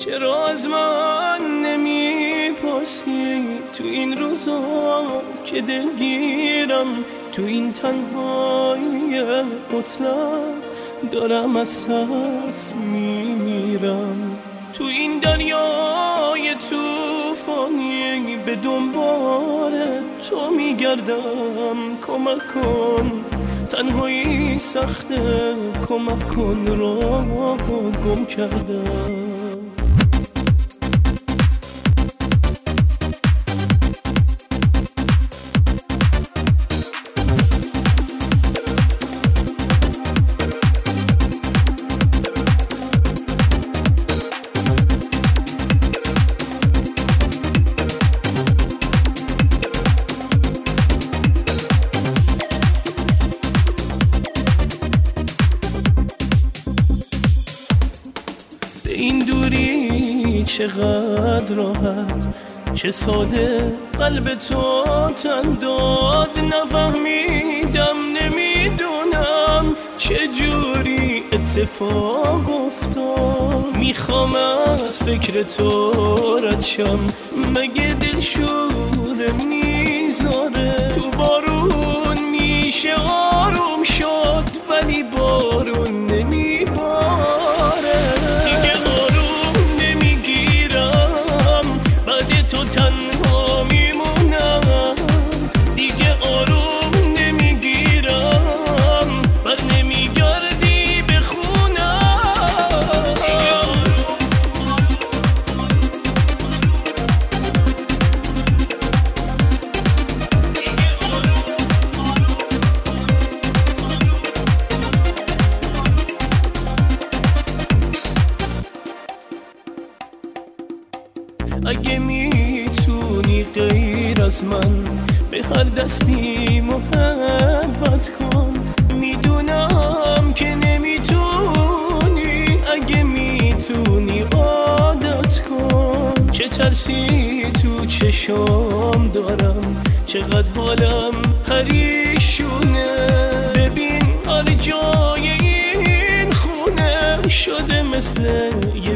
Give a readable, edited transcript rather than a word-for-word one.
چرا از من نمیپرسی تو این روزا که دلگیرم، تو این تنهایی مطلق دارم از هست میمیرم، تو این دریای توفانی به دنبال تو میگردم. کمک کن تنهایی سخته، کمک کن راه گم کردم. این دوری چقدر راحت، چه ساده قلب تو تن داد. نفهمیدم نمیدونم چه جوری اتفاق افتاد. میخوام از فکر تو رد شم، مگه دل شوره میذاره؟ تو بارون میشه آروم شد ولی بارون نمیباره. تنها میمونم دیگه، آروم نمیگیرم، بر نمیگردی به خونم. اگه میتونی غیر از من به هر دستی محبت کن، میدونم که نمیتونی. اگه میتونی عادت کن، چه ترسی تو چشام دارم، چقدر حالم پریشونه. ببین هر جای این خونه شده مثل